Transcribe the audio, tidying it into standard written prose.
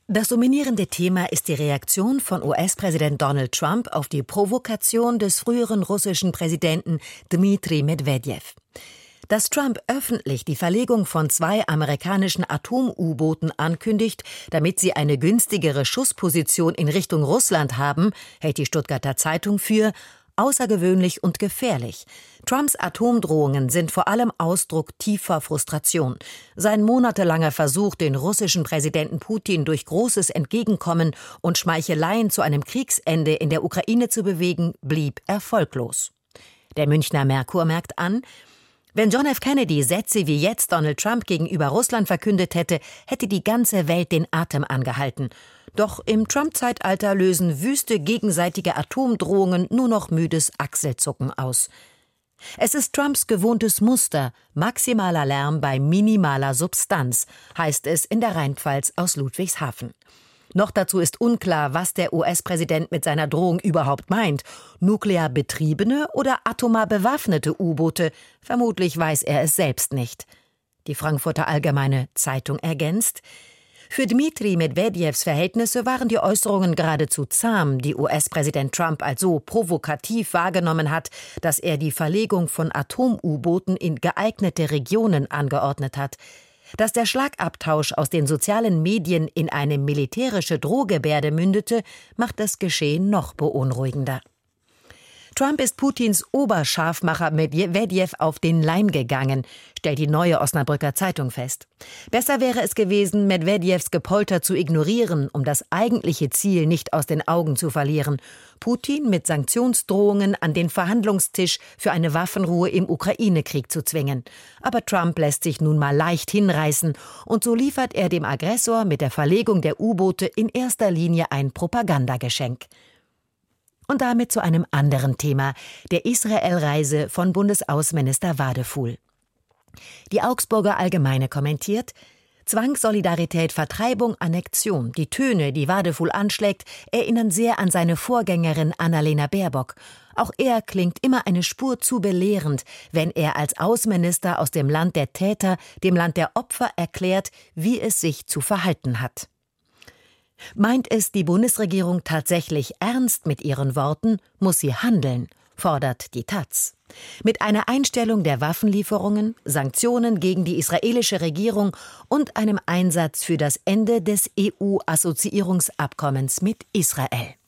Das dominierende Thema ist die Reaktion von US-Präsident Donald Trump auf die Provokation des früheren russischen Präsidenten Dmitri Medwedew. Dass Trump öffentlich die Verlegung von 2 amerikanischen Atom-U-Booten ankündigt, damit sie eine günstigere Schussposition in Richtung Russland haben, hält die Stuttgarter Zeitung für außergewöhnlich und gefährlich. Trumps Atomdrohungen sind vor allem Ausdruck tiefer Frustration. Sein monatelanger Versuch, den russischen Präsidenten Putin durch großes Entgegenkommen und Schmeicheleien zu einem Kriegsende in der Ukraine zu bewegen, blieb erfolglos. Der Münchner Merkur merkt an: Wenn John F. Kennedy Sätze wie jetzt Donald Trump gegenüber Russland verkündet hätte, hätte die ganze Welt den Atem angehalten. Doch im Trump-Zeitalter lösen wüste gegenseitige Atomdrohungen nur noch müdes Achselzucken aus. Es ist Trumps gewohntes Muster, maximaler Lärm bei minimaler Substanz, heißt es in der Rheinpfalz aus Ludwigshafen. Noch dazu ist unklar, was der US-Präsident mit seiner Drohung überhaupt meint. Nuklear betriebene oder atomar bewaffnete U-Boote? Vermutlich weiß er es selbst nicht. Die Frankfurter Allgemeine Zeitung ergänzt: Für Dmitri Medwedews Verhältnisse waren die Äußerungen geradezu zahm, die US-Präsident Trump als so provokativ wahrgenommen hat, dass er die Verlegung von Atom-U-Booten in geeignete Regionen angeordnet hat. Dass der Schlagabtausch aus den sozialen Medien in eine militärische Drohgebärde mündete, macht das Geschehen noch beunruhigender. Trump ist Putins Oberscharfmacher Medwedew auf den Leim gegangen, stellt die Neue Osnabrücker Zeitung fest. Besser wäre es gewesen, Medwedews Gepolter zu ignorieren, um das eigentliche Ziel nicht aus den Augen zu verlieren: Putin mit Sanktionsdrohungen an den Verhandlungstisch für eine Waffenruhe im Ukraine-Krieg zu zwingen. Aber Trump lässt sich nun mal leicht hinreißen, und so liefert er dem Aggressor mit der Verlegung der U-Boote in erster Linie ein Propagandageschenk. Und damit zu einem anderen Thema, der Israel-Reise von Bundesaußenminister Wadefuhl. Die Augsburger Allgemeine kommentiert: Zwang, Solidarität, Vertreibung, Annexion. Die Töne, die Wadefuhl anschlägt, erinnern sehr an seine Vorgängerin Annalena Baerbock. Auch er klingt immer eine Spur zu belehrend, wenn er als Außenminister aus dem Land der Täter, dem Land der Opfer erklärt, wie es sich zu verhalten hat. Meint es die Bundesregierung tatsächlich ernst mit ihren Worten, muss sie handeln, fordert die taz. Mit einer Einstellung der Waffenlieferungen, Sanktionen gegen die israelische Regierung und einem Einsatz für das Ende des EU-Assoziierungsabkommens mit Israel.